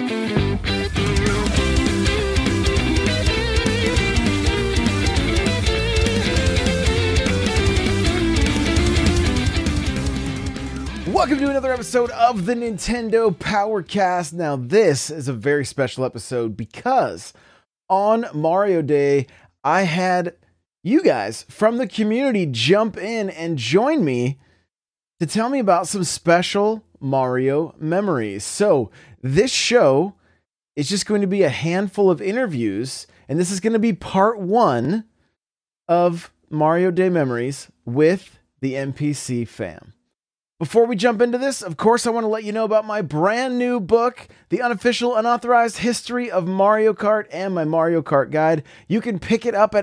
Welcome to another episode of the Nintendo Powercast. Now, this is a very special episode because on Mario Day, I had you guys from the community jump in and join me to tell me about some special Mario memories. So, this show is just going to be a handful of interviews, and this is going to be part one of Mario Day memories with the NPC fam. Before we jump into this, of course, I want to let you know about my brand new book, The Unofficial Unauthorized History of Mario Kart, and my Mario Kart guide. You can pick it up at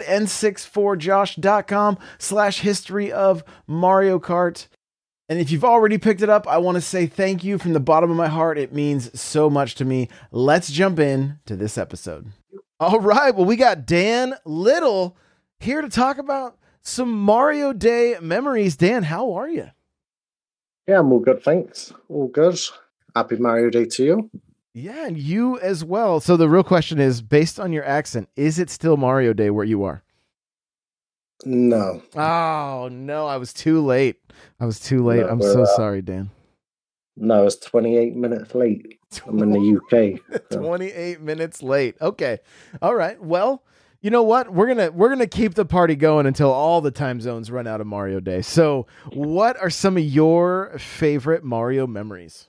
n64josh.com/history of Mario Kart. And if you've already picked it up, I want to say thank you from the bottom of my heart. It means so much to me. Let's jump in to this episode. All right, well, we got Dan Little here to talk about some Mario Day memories. Dan, how are you? Yeah, I'm all good, thanks. All good. Happy Mario Day to you. Yeah, and you as well. So the real question is, based on your accent, is it still Mario Day where you are? No. Oh, no, I was too late. I'm so sorry, Dan. No, it's 28 minutes late. I'm in the UK. So. 28 minutes late. Okay. All right. Well, you know what? We're gonna keep the party going until all the time zones run out of Mario Day. So, what are some of your favorite Mario memories?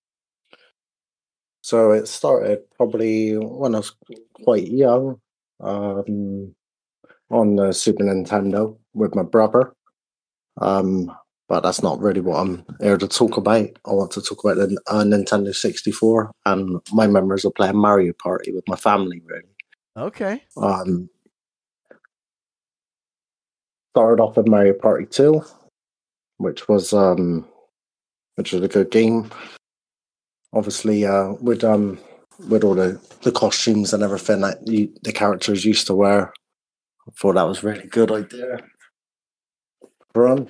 So it started probably when I was quite young, on the Super Nintendo with my brother. But that's not really what I'm here to talk about. I want to talk about the Nintendo 64 and my memories of playing Mario Party with my family, really. Okay. Started off with Mario Party 2, which was a good game. Obviously, with all the costumes and everything that the characters used to wear, I thought that was a really good idea. Run.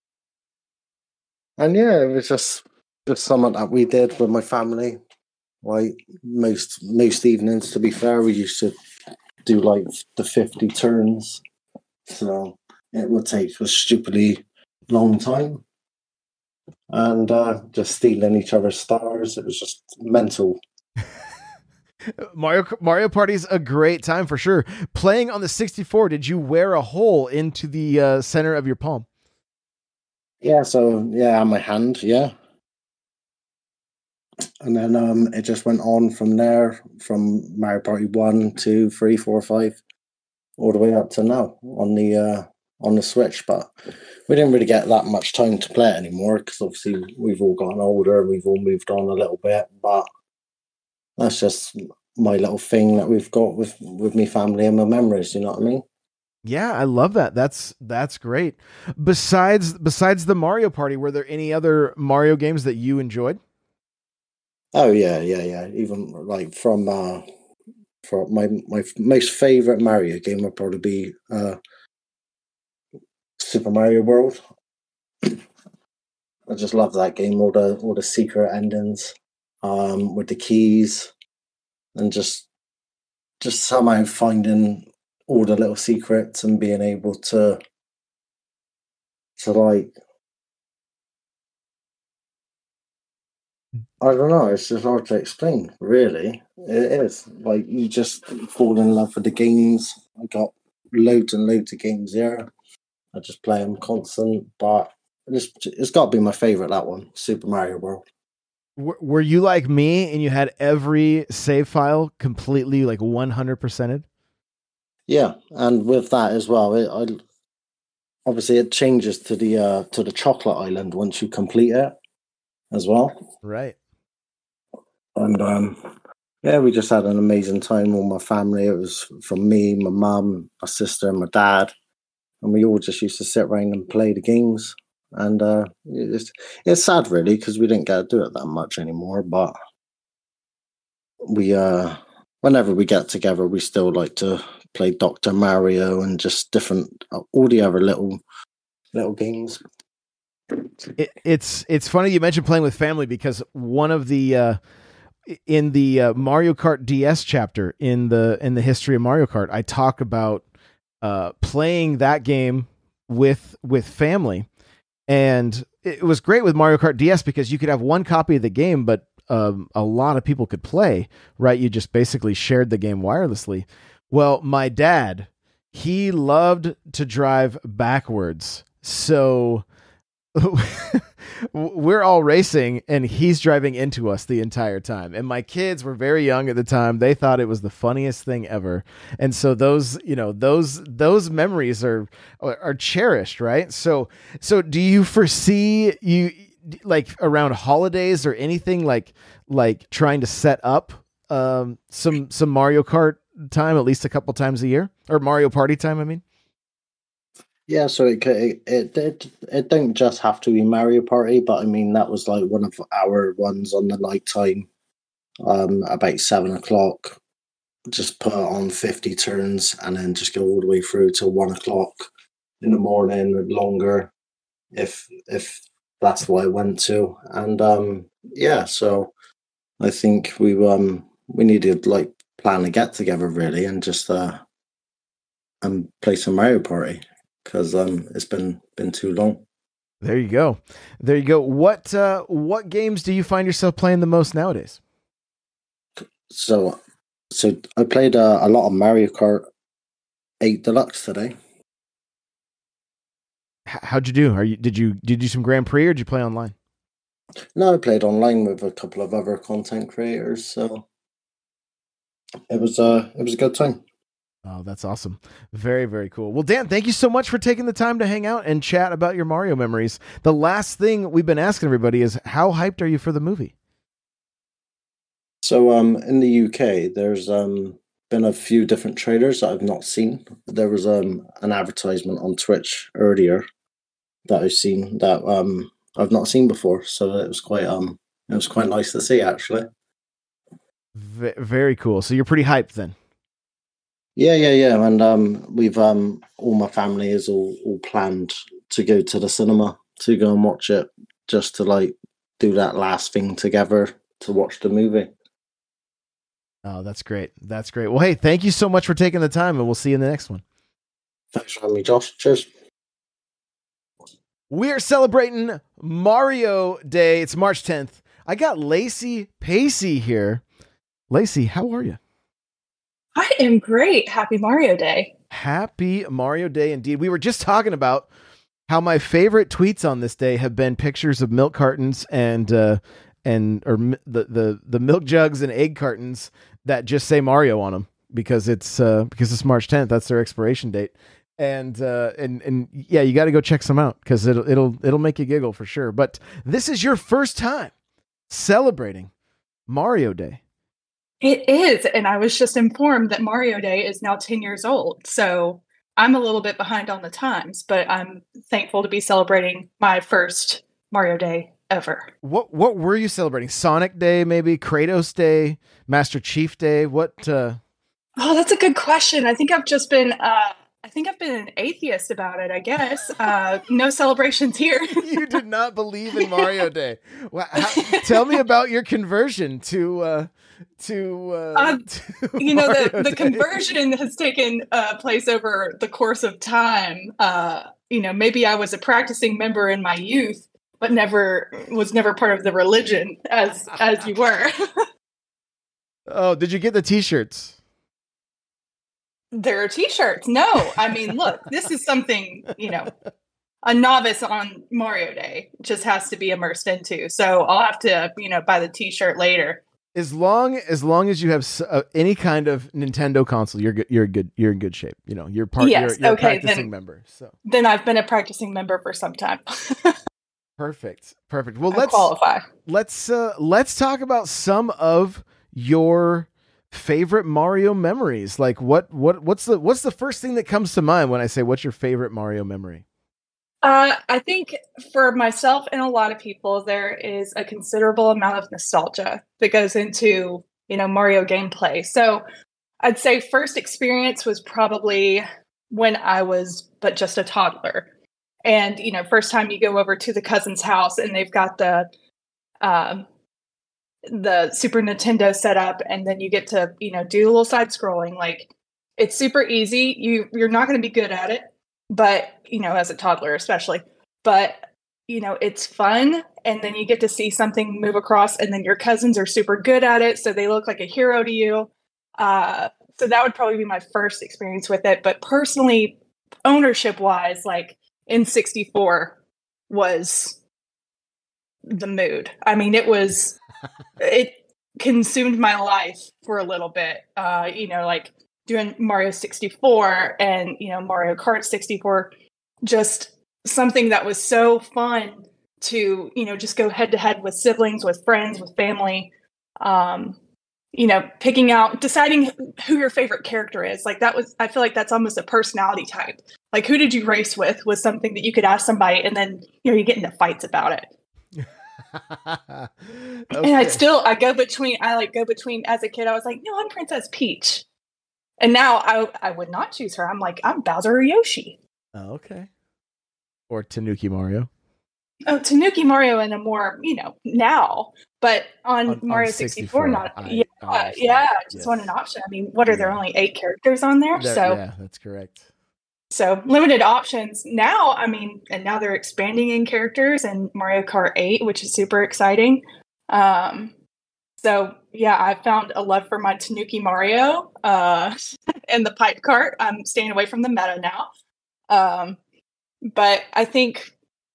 And yeah, it was just something that we did with my family. Like most evenings, to be fair, we used to do like the 50 turns. So it would take a stupidly long time. And just stealing each other's stars. It was just mental. Mario Party's a great time for sure. Playing on the 64, did you wear a hole into the center of your palm? Yeah, so yeah, on my hand, yeah. And then it just went on from there, from Mario Party 1, 2, 3, 4, 5, all the way up to now on the Switch. But we didn't really get that much time to play it anymore because obviously we've all gotten older and we've all moved on a little bit. But that's just my little thing that we've got with me family and my memories. You know what I mean? Yeah, I love that. That's great. Besides the Mario Party, were there any other Mario games that you enjoyed? Oh yeah. Even like from my most favorite Mario game would probably be Super Mario World. I just love that game. All the secret endings, with the keys, and just somehow finding all the little secrets and being able to like, I don't know, it's just hard to explain, really. It is. Like, you just fall in love with the games. I got loads and loads of games there. I just play them constant, but it's got to be my favourite, that one, Super Mario World. Were you like me and you had every save file completely like 100%ed? Yeah, and with that as well, obviously it changes to the chocolate island once you complete it as well. Right. And yeah, we just had an amazing time with my family. It was from me, my mum, my sister, and my dad, and we all just used to sit around and play the games. And it's sad, really, because we didn't get to do it that much anymore. But we, whenever we get together, we still like to play Dr. Mario and just different, all the other little games. It's funny you mentioned playing with family, because one of the in the Mario Kart DS chapter in the history of Mario Kart, I talk about playing that game with family, and it was great with Mario Kart DS because you could have one copy of the game, but a lot of people could play. Right, you just basically shared the game wirelessly. Well, my dad, he loved to drive backwards, so we're all racing and he's driving into us the entire time. And my kids were very young at the time. They thought it was the funniest thing ever. And so those memories are cherished, right? So do you foresee you like around holidays or anything like trying to set up some Mario Kart time at least a couple times a year, or Mario Party time, I mean? Yeah, so it don't just have to be Mario Party, but I mean that was like one of our ones on the night time, about 7 o'clock. Just put it on 50 turns and then just go all the way through to 1 o'clock in the morning or longer, if that's what I went to. And yeah, so I think we need to like plan to get together really and just and play some Mario Party, because it's been too long. There you go. What games do you find yourself playing the most nowadays? So I played a lot of Mario Kart 8 Deluxe today. How'd you do? Did you do some Grand Prix or did you play online? No, I played online with a couple of other content creators, so it was a good time. Oh, that's awesome. Very, very cool. Well, Dan, thank you so much for taking the time to hang out and chat about your Mario memories. The last thing we've been asking everybody is, how hyped are you for the movie? So in the UK, there's been a few different trailers that I've not seen. There was an advertisement on Twitch earlier that I've seen that I've not seen before, so it was quite nice to see, actually. Very cool. So you're pretty hyped then. Yeah, and we've all my family is all planned to go to the cinema to go and watch it, just to like do that last thing together to watch the movie. Oh, that's great. That's great. Well, hey, thank you so much for taking the time, and we'll see you in the next one. Thanks for having me, Josh. Cheers. We are celebrating Mario Day. It's March 10th. I got Lacey Pacey here. Lacey, how are you? I am great. Happy Mario Day. Happy Mario Day indeed. We were just talking about how my favorite tweets on this day have been pictures of milk cartons and the milk jugs and egg cartons that just say Mario on them because it's March 10th. That's their expiration date. And yeah, you got to go check some out because it'll make you giggle for sure. But this is your first time celebrating Mario Day. It is, and I was just informed that Mario Day is now 10 years old. So I'm a little bit behind on the times, but I'm thankful to be celebrating my first Mario Day ever. What were you celebrating? Sonic Day, maybe Kratos Day, Master Chief Day? What? Oh, that's a good question. I think I've just been. I think I've been an atheist about it, I guess. No celebrations here. You did not believe in Mario Day. Well, tell me about your conversion to the conversion has taken place over the course of time. Maybe I was a practicing member in my youth, but was never part of the religion as you were. Oh, did you get the t-shirts? There are t-shirts. No, I mean, look, this is something, a novice on Mario Day just has to be immersed into. So I'll have to, buy the t-shirt later. As long as you have any kind of Nintendo console, you're good. You're in good shape. You're part. Yes, you're a practicing member. So then I've been a practicing member for some time. Perfect. Well, let's talk about some of your favorite Mario memories. Like what's the first thing that comes to mind when I say what's your favorite Mario memory? I think for myself and a lot of people, there is a considerable amount of nostalgia that goes into, Mario gameplay. So I'd say first experience was probably when I was but just a toddler. And, first time you go over to the cousin's house and they've got the the Super Nintendo setup, and then you get to, do a little side scrolling. Like, it's super easy. You're not going to be good at it, but, as a toddler especially, but, it's fun. And then you get to see something move across, and then your cousins are super good at it, so they look like a hero to you. So that would probably be my first experience with it. But personally, ownership wise, like N64 was the mood. I mean, it consumed my life for a little bit. Like doing Mario 64 and, Mario Kart 64, just something that was so fun to, just go head to head with siblings, with friends, with family. Deciding who your favorite character is. Like I feel like that's almost a personality type. Like, who did you race with was something that you could ask somebody, and then, you get into fights about it. Okay. And I go between, as a kid, I was like, no, I'm Princess Peach. And now I would not choose her. I'm like, I'm Bowser or Yoshi. Oh, okay. Or Tanuki Mario. Oh, Tanuki Mario in a more, now, but on Mario 64, not, just want an option. I mean, what are there, only 8 characters on there? Yeah, that's correct. So limited options now. I mean, and now they're expanding in characters and Mario Kart 8, which is super exciting. So yeah, I found a love for my Tanuki Mario and the pipe cart. I'm staying away from the meta now. But I think,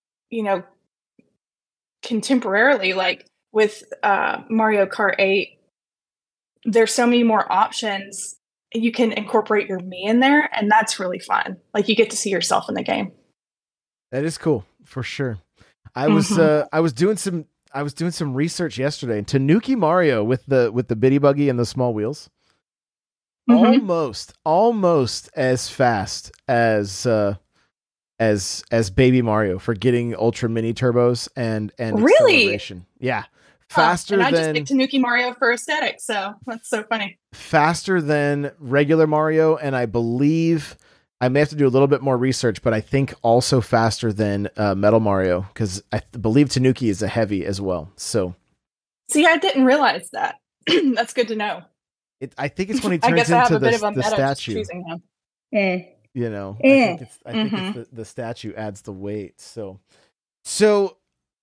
contemporarily, like with Mario Kart 8, there's so many more options. You can incorporate your Mii in there, and that's really fun. Like, you get to see yourself in the game. That is cool for sure. I was doing some research yesterday, and Tanuki Mario with the bitty buggy and the small wheels, almost as fast as Baby Mario for getting ultra mini turbos and really acceleration. Yeah. Faster than... I just picked Tanuki Mario for aesthetics, so that's so funny. Faster than regular Mario, and I believe I may have to do a little bit more research, but I think also faster than Metal Mario, because I believe Tanuki is a heavy as well. So, see, I didn't realize that. That's good to know. I think it's when he turns into the statue. Choosing him. I think it's the statue adds the weight. So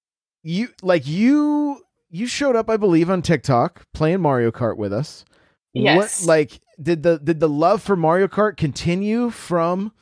you showed up, I believe, on TikTok playing Mario Kart with us. Yes. Did the love for Mario Kart continue from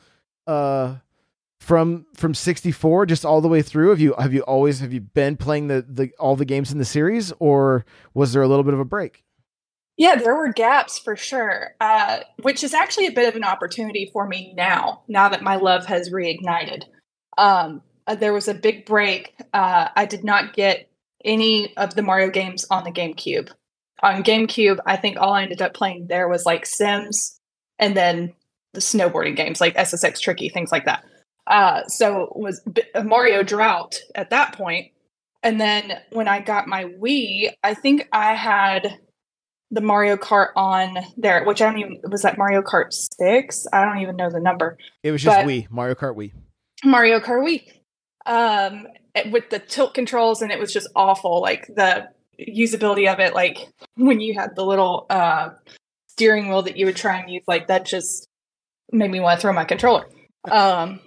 64 just all the way through? Have you been playing all the games in the series, or was there a little bit of a break? Yeah, there were gaps for sure, which is actually a bit of an opportunity for me now that my love has reignited. There was a big break. I did not get any of the Mario games on the GameCube. On GameCube, I think all I ended up playing there was like Sims and then the snowboarding games like SSX Tricky, things like that. So it was a Mario drought at that point. And then when I got my Wii, I think I had the Mario Kart on there, which was that Mario Kart 6? I don't even know the number. It was just Wii, Mario Kart Wii. Mario Kart Wii. With the tilt controls, and it was just awful. Like, the usability of it, like when you had the little steering wheel that you would try and use, like that just made me want to throw my controller. But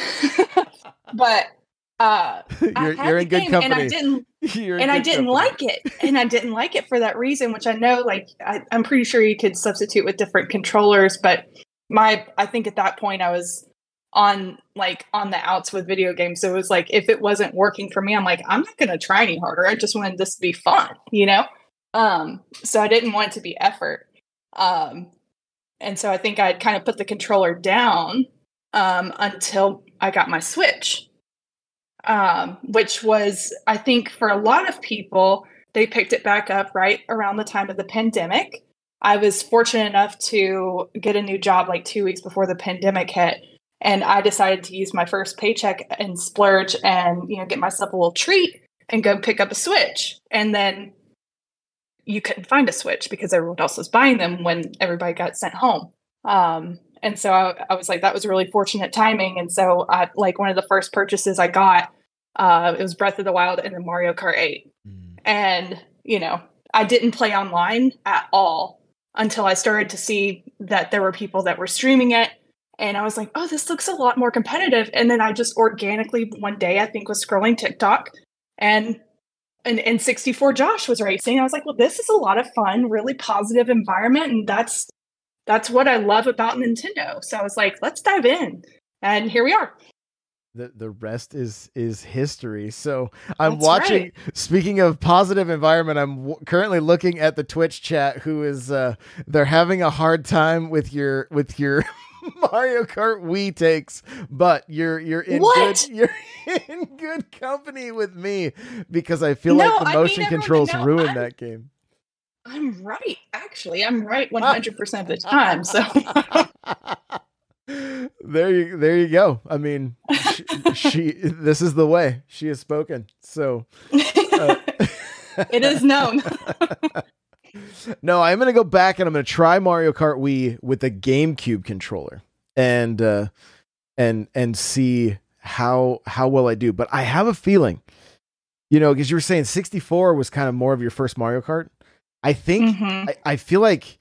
you're in good company, and I didn't like it, and I didn't like it for that reason, which I know, like I'm pretty sure you could substitute with different controllers, but I think at that point I was on the outs with video games. So it was like, if it wasn't working for me, I'm like, I'm not going to try any harder. I just wanted this to be fun, So I didn't want it to be effort. And so I think I'd kind of put the controller down until I got my Switch, which was, I think for a lot of people, they picked it back up right around the time of the pandemic. I was fortunate enough to get a new job like 2 weeks before the pandemic hit. And I decided to use my first paycheck and splurge and, get myself a little treat and go pick up a Switch. And then you couldn't find a Switch because everyone else was buying them when everybody got sent home. And so I was like, that was really fortunate timing. And so one of the first purchases I got, it was Breath of the Wild and then Mario Kart 8. And, I didn't play online at all until I started to see that there were people that were streaming it. And I was like, oh, this looks a lot more competitive. And then I just organically one day, I think, was scrolling TikTok and N64 Josh was racing. I was like, well, this is a lot of fun, really positive environment. And that's what I love about Nintendo. So I was like, let's dive in. And here we are. The rest is history. So I'm That's watching, right. Speaking of positive environment, I'm currently looking at the Twitch chat who is, they're having a hard time with your Mario Kart Wii takes, but you're in What? you're in good company with me because I feel like the motion controls ruined that game. I'm right. Actually, I'm right 100% of the time. So there you go. I mean, she this is the way she has spoken. So it is known. No, I'm going to go back and I'm going to try Mario Kart Wii with the GameCube controller and see how well I do. But I have a feeling, because you were saying 64 was kind of more of your first Mario Kart. I think I feel like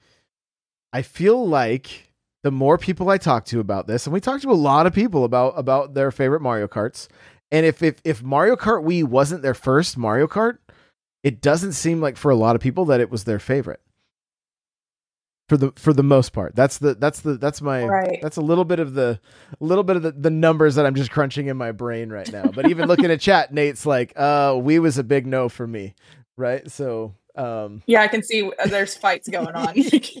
the more people I talk to about this, and we talked to a lot of people about their favorite Mario Karts, and if Mario Kart Wii wasn't their first Mario Kart, it doesn't seem like for a lot of people that it was their favorite. For the most part, that's a little bit of the numbers that I'm just crunching in my brain right now. But even looking at chat, Nate's like, Wii was a big no for me, right? So yeah, I can see there's fights going on.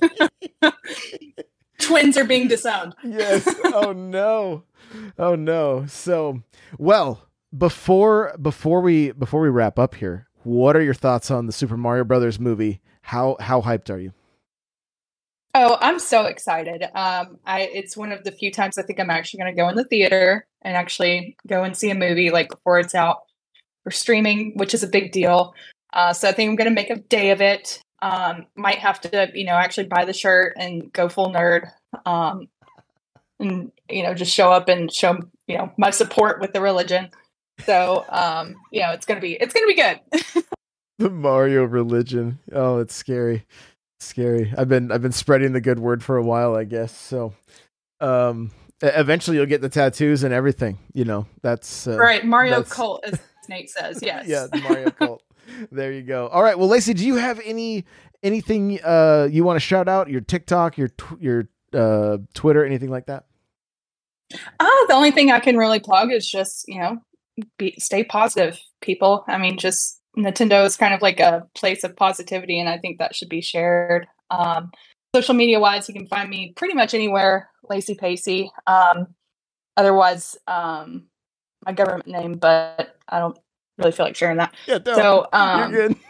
Twins are being disowned. Yes. Oh no. So, well, before we wrap up here, what are your thoughts on the Super Mario Brothers movie? How hyped are you? Oh, I'm so excited. It's one of the few times I think I'm actually going to go in the theater and actually go and see a movie like before it's out for streaming, which is a big deal. So I think I'm going to make a day of it. Might have to, actually buy the shirt and go full nerd. And, just show up and show, my support with the religion. So, it's going to be good. The Mario religion. Oh, it's scary. Scary. I've been spreading the good word for a while, I guess. So, eventually you'll get the tattoos and everything, that's right. Mario cult, as Nate says. Yes. Yeah. The Mario cult. There you go. All right. Well, Lacey, do you have anything you want to shout out? Your TikTok, your Twitter, anything like that? The only thing I can really plug is just, stay positive, people. I mean, just Nintendo is kind of like a place of positivity, and I think that should be shared. Social media wise, you can find me pretty much anywhere, Lacey Pacey. Otherwise, my government name, but I don't really feel like sharing that. Yeah, don't. So You're good.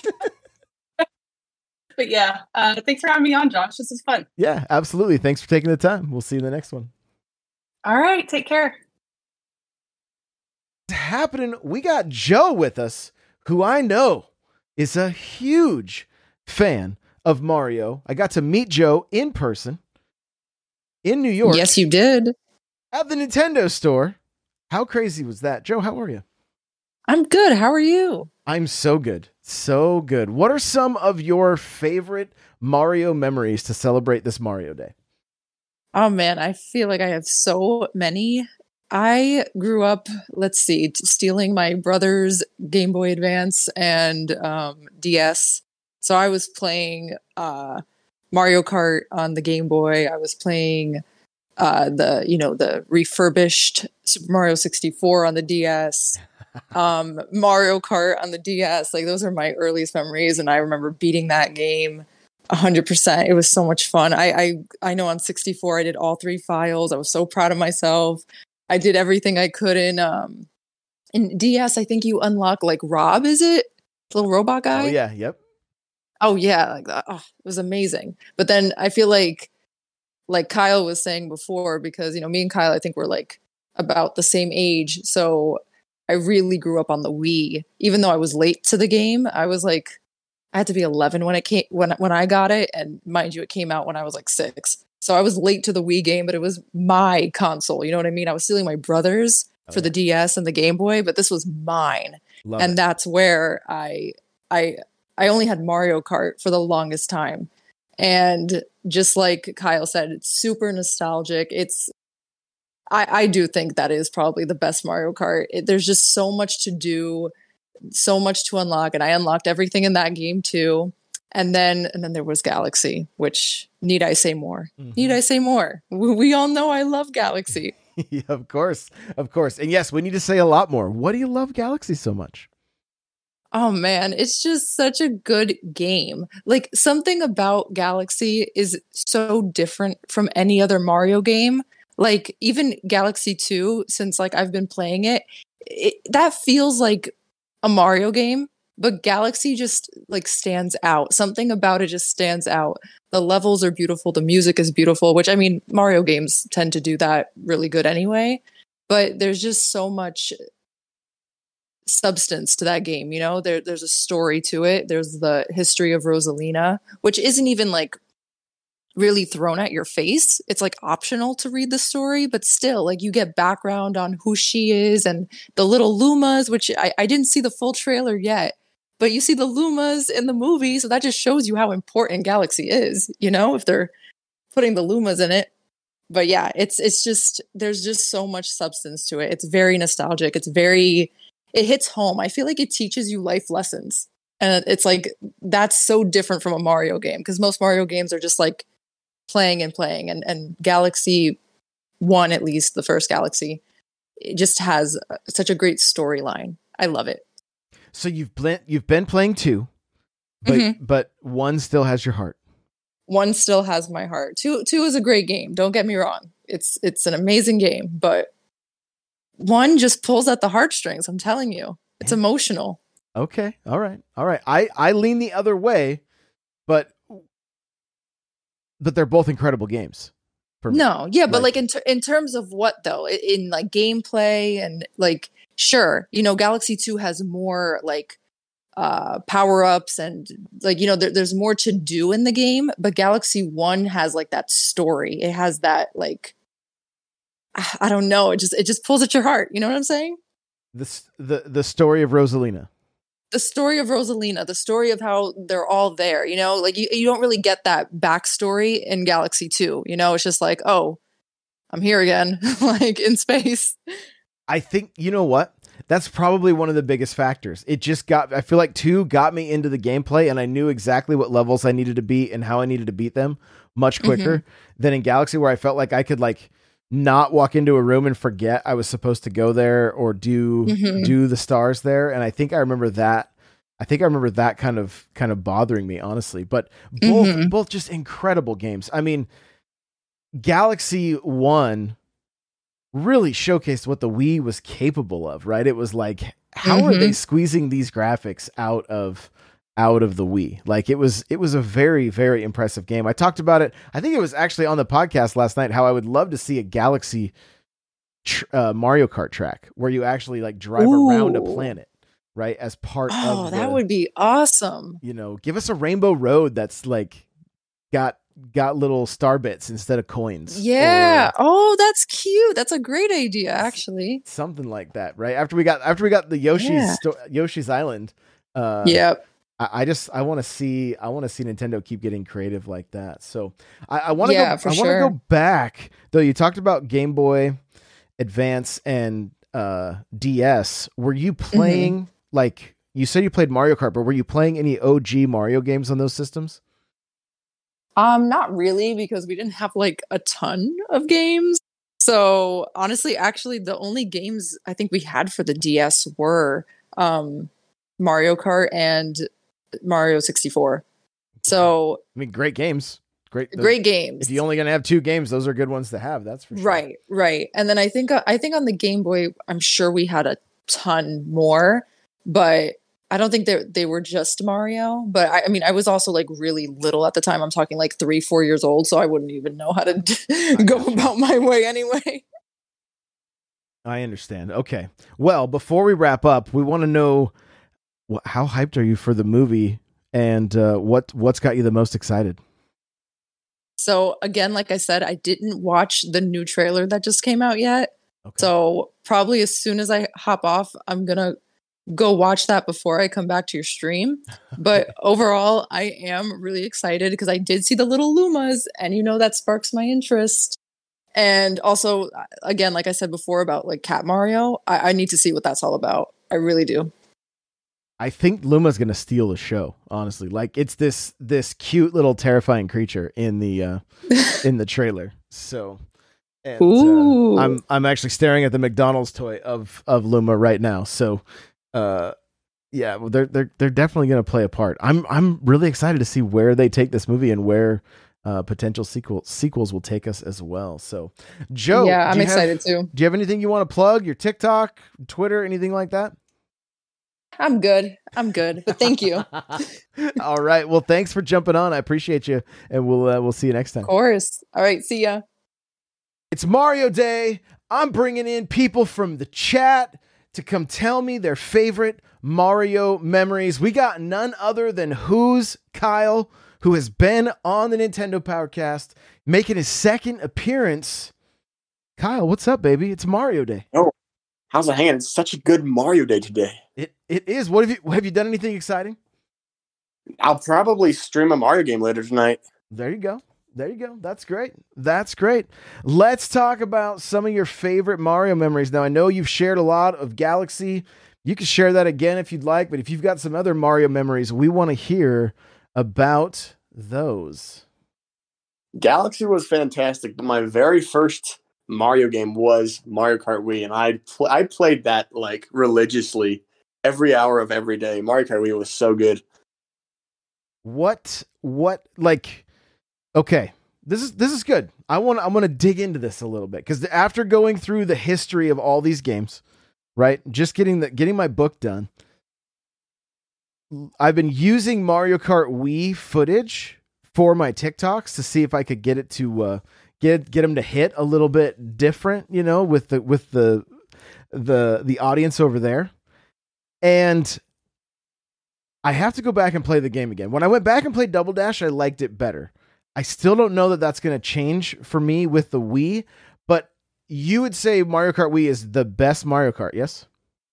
But yeah, thanks for having me on, Josh. This is fun. Yeah, absolutely. Thanks for taking the time. We'll see you in the next one. All right, take care. What's happening? We got Joe with us, who I know is a huge fan of Mario. I got to meet Joe in person in New York. Yes, you did. At the Nintendo store. How crazy was that? Joe, how are you? I'm good. How are you? I'm so good. So good. What are some of your favorite Mario memories to celebrate this Mario Day? Oh man, I feel like I have so many. I grew up, stealing my brother's Game Boy Advance and DS. So I was playing Mario Kart on the Game Boy. I was playing the refurbished Super Mario 64 on the DS. Mario Kart on the DS. Like, those are my earliest memories, and I remember beating that game 100%. It was so much fun. I know on 64 I did all 3 files. I was so proud of myself. I did everything I could in DS. I think you unlock like Rob, is it? The little robot guy? Oh yeah, yep. Oh yeah, like that. Oh, it was amazing. But then I feel like Kyle was saying before, because me and Kyle, I think we're like about the same age. So I really grew up on the Wii. Even though I was late to the game, I had to be 11 when it came when I got it, and mind you, it came out when I was like 6. So I was late to the Wii game, but it was my console. You know what I mean? I was stealing my brother's for the DS and the Game Boy, but this was mine. That's where I I only had Mario Kart for the longest time. And just like Kyle said, it's super nostalgic. I do think that is probably the best Mario Kart. There's just so much to do, so much to unlock, and I unlocked everything in that game too. And then there was Galaxy, which need I say more? Mm-hmm. Need I say more? We all know I love Galaxy. Yeah, of course. And yes, we need to say a lot more. What do you love Galaxy so much? Oh man, it's just such a good game. Like, something about Galaxy is so different from any other Mario game. Like, even Galaxy 2, since like I've been playing it, that feels like a Mario game, but Galaxy just like stands out. Something about it just stands out. The levels are beautiful, the music is beautiful, which, I mean, Mario games tend to do that really good anyway, but there's just so much substance to that game, you know? There's a story to it. There's the history of Rosalina, which isn't even like really thrown at your face. It's like optional to read the story, but still, like, you get background on who she is and the little Lumas, which I didn't see the full trailer yet, but you see the Lumas in the movie, so that just shows you how important Galaxy is, you know, if they're putting the Lumas in it. But yeah, it's just, there's just so much substance to it. It's very nostalgic. It hits home. I feel like it teaches you life lessons. And it's like, that's so different from a Mario game, because most Mario games are just like playing, and Galaxy 1, at least the first Galaxy, it just has such a great storyline. I love it. So you've been playing 2, but 1 still has your heart. 1 still has my heart. 2 is a great game, don't get me wrong. It's an amazing game, but 1 just pulls at the heartstrings. I'm telling you, it's emotional. Okay, all right. I lean the other way, but they're both incredible games. No, yeah, but like in terms of what though? In like gameplay and like, sure, you know, Galaxy 2 has more like power-ups and like, you know, there's more to do in the game, but Galaxy 1 has like that story. It has that like, I don't know, it just pulls at your heart. You know what I'm saying? The story of Rosalina. The story of Rosalina, the story of how they're all there, you know, like you don't really get that backstory in Galaxy 2, you know, it's just like, oh, I'm here again, like in space. I think, you know what? That's probably one of the biggest factors. I feel like 2 got me into the gameplay, and I knew exactly what levels I needed to beat and how I needed to beat them much quicker than in Galaxy, where I felt like I could like not walk into a room and forget I was supposed to go there or do the stars there. And I think I remember that kind of bothering me, honestly, but both just incredible games. I mean, Galaxy 1 really showcased what the Wii was capable of, right? It was like, how are they squeezing these graphics out of the Wii? Like, it was a very, very impressive game. I talked about it. I think it was actually on the podcast last night, how I would love to see a Galaxy Mario Kart track where you actually like drive around a planet, right? As part of that would be awesome. You know, give us a Rainbow Road that's like got little star bits instead of coins. Yeah. That's cute. That's a great idea, actually. Something like that, right? After we got the Yoshi's Island. Yep. I want to see Nintendo keep getting creative like that. So I want to go back though. You talked about Game Boy Advance and DS. Were you playing like, you said you played Mario Kart, but were you playing any OG Mario games on those systems? Not really, because we didn't have like a ton of games. So honestly, actually, the only games I think we had for the DS were Mario Kart and Mario 64. So I mean, great games. Great games. If you're only gonna have 2 games, those are good ones to have. That's for sure. Right. And then I think on the Game Boy, I'm sure we had a ton more, but I don't think they were just Mario. But I mean, I was also like really little at the time. I'm talking like 3-4 years old, so I wouldn't even know how to go about my way anyway. I understand. Okay. Well, before we wrap up, we want to know, how hyped are you for the movie, and what's got you the most excited? So again, like I said, I didn't watch the new trailer that just came out yet. Okay. So probably as soon as I hop off, I'm gonna go watch that before I come back to your stream. But overall, I am really excited because I did see the little Lumas, and that sparks my interest. And also, again, like I said before about like Cat Mario, I need to see what that's all about. I really do. I think Luma's gonna steal the show, honestly. Like it's this cute little terrifying creature in the trailer. So, and I'm actually staring at the McDonald's toy of Luma right now. So, yeah, well, they're definitely gonna play a part. I'm really excited to see where they take this movie and where potential sequels will take us as well. So, Joe, yeah, I'm excited too. Do you have anything you want to plug? Your TikTok, Twitter, anything like that? I'm good, but thank you. All right. Well, thanks for jumping on. I appreciate you, and we'll see you next time. Of course. All right. See ya. It's Mario Day. I'm bringing in people from the chat to come tell me their favorite Mario memories. We got none other than Who's Kyle, who has been on the Nintendo Powercast, making his second appearance. Kyle, what's up, baby? It's Mario Day. Oh, how's it hanging? It's such a good Mario Day today. It is. What have you done anything exciting? I'll probably stream a Mario game later tonight. There you go. That's great. Let's talk about some of your favorite Mario memories. Now, I know you've shared a lot of Galaxy. You can share that again if you'd like, but if you've got some other Mario memories, we want to hear about those. Galaxy was fantastic, but my very first Mario game was Mario Kart Wii, and I played that like religiously every hour of every day. Mario Kart Wii was so good. What like okay, this is good. I want to dig into this a little bit because after going through the history of all these games, right? Just getting my book done. I've been using Mario Kart Wii footage for my TikToks to see if I could get it to get them to hit a little bit different, with the audience over there. And I have to go back and play the game again. When I went back and played Double Dash, I liked it better. I still don't know that that's going to change for me with the Wii, but you would say Mario Kart Wii is the best Mario Kart, yes?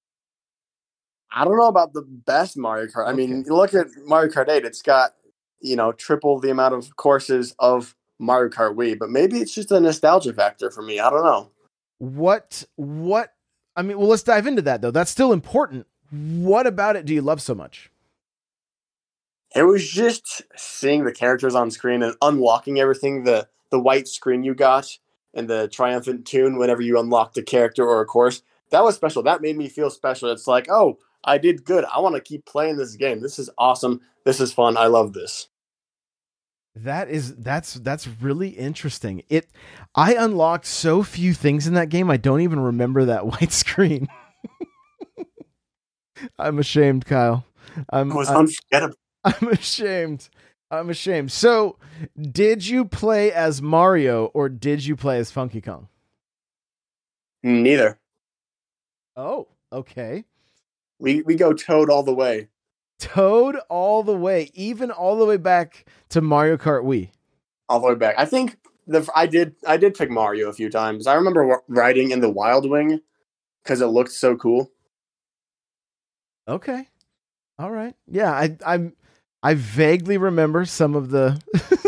I don't know about the best Mario Kart. I mean, you look at Mario Kart 8, it's got, triple the amount of courses of Mario Kart Wii, but maybe it's just a nostalgia factor for me. I don't know. What? I mean, well, let's dive into that, though. That's still important. What about it do you love so much? It was just seeing the characters on screen and unlocking everything, the white screen you got and the triumphant tune whenever you unlocked a character or a course. That was special. That made me feel special. It's like, oh, I did good. I want to keep playing this game. This is awesome. This is fun. I love this. That's really interesting. I unlocked so few things in that game. I don't even remember that white screen. I'm ashamed, Kyle. It was unforgettable. I'm ashamed. So, did you play as Mario or did you play as Funky Kong? Neither. Oh, okay. We go Toad all the way. Toad all the way, even all the way back to Mario Kart Wii. All the way back. I think I did pick Mario a few times. I remember riding in the Wild Wing because it looked so cool. Okay. All right. Yeah, I vaguely remember some of the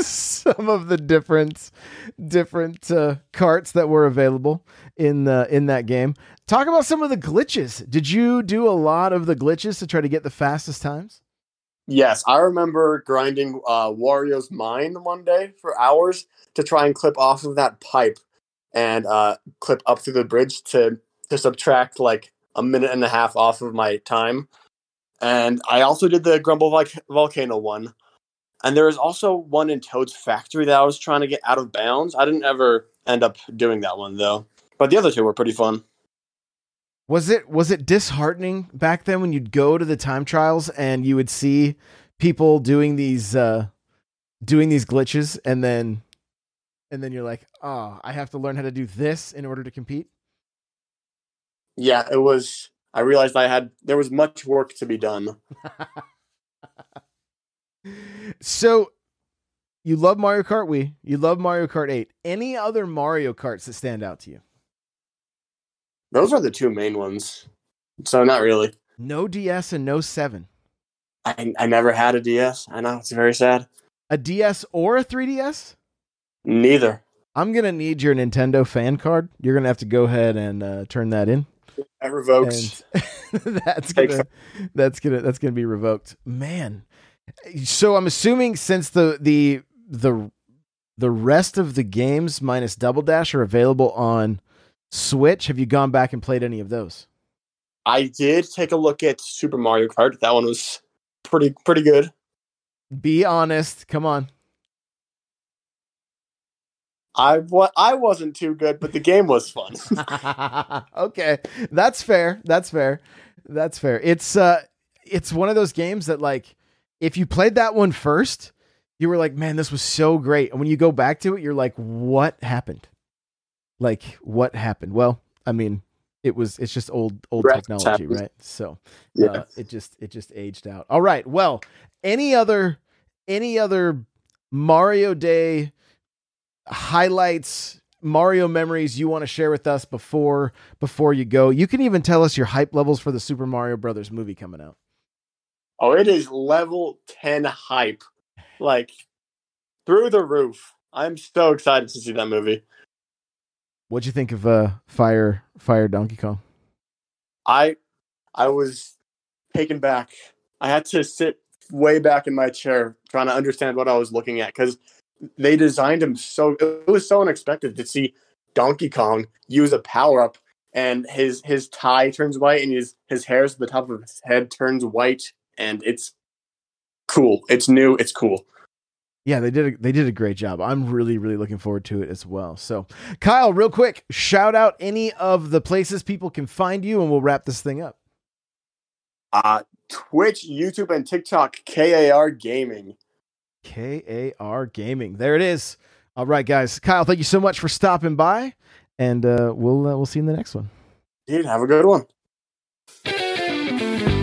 different carts that were available in that game. Talk about some of the glitches. Did you do a lot of the glitches to try to get the fastest times? Yes, I remember grinding Wario's mine one day for hours to try and clip off of that pipe and clip up through the bridge to subtract like a minute and a half off of my time. And I also did the Grumble Volcano one. And there was also one in Toad's Factory that I was trying to get out of bounds. I didn't ever end up doing that one, though. But the other two were pretty fun. Was it disheartening back then when you'd go to the time trials and you would see people doing these glitches and then you're like, oh, I have to learn how to do this in order to compete? Yeah, it was. I realized there was much work to be done. So, you love Mario Kart Wii. You love Mario Kart 8. Any other Mario Karts that stand out to you? Those are the two main ones. So not really. No DS and no 7. I never had a DS. I know, it's very sad. A DS or a 3DS? Neither. I'm going to need your Nintendo fan card. You're going to have to go ahead and turn that in. That revokes. That's going to be revoked. Man. So I'm assuming since the rest of the games minus Double Dash are available on Switch, have you gone back and played any of those? I did take a look at Super Mario Kart. That one was pretty good. Be honest. Come on. I wasn't too good, but the game was fun. Okay. That's fair. It's one of those games that, like, if you played that one first, you were like, man, this was so great. And when you go back to it, you're like, what happened? Like, what happened? Well, I mean, it's just old technology, right? So yeah. It just aged out. All right. Well, any other Mario Day highlights, Mario memories you want to share with us before you go? You can even tell us your hype levels for the Super Mario Brothers movie coming out. Oh, it is level 10 hype. Like, through the roof. I'm so excited to see that movie. What'd you think of Fire Donkey Kong? I was taken back. I had to sit way back in my chair trying to understand what I was looking at, because they designed him so... It was so unexpected to see Donkey Kong use a power-up and his tie turns white and his hairs at the top of his head turns white, and it's cool. It's new. It's cool. Yeah, they did a great job. I'm really, really looking forward to it as well. So, Kyle, real quick, shout out any of the places people can find you, and we'll wrap this thing up. Twitch, YouTube, and TikTok, KAR Gaming. KAR Gaming. There it is. All right, guys. Kyle, thank you so much for stopping by, and we'll see you in the next one. Dude, have a good one.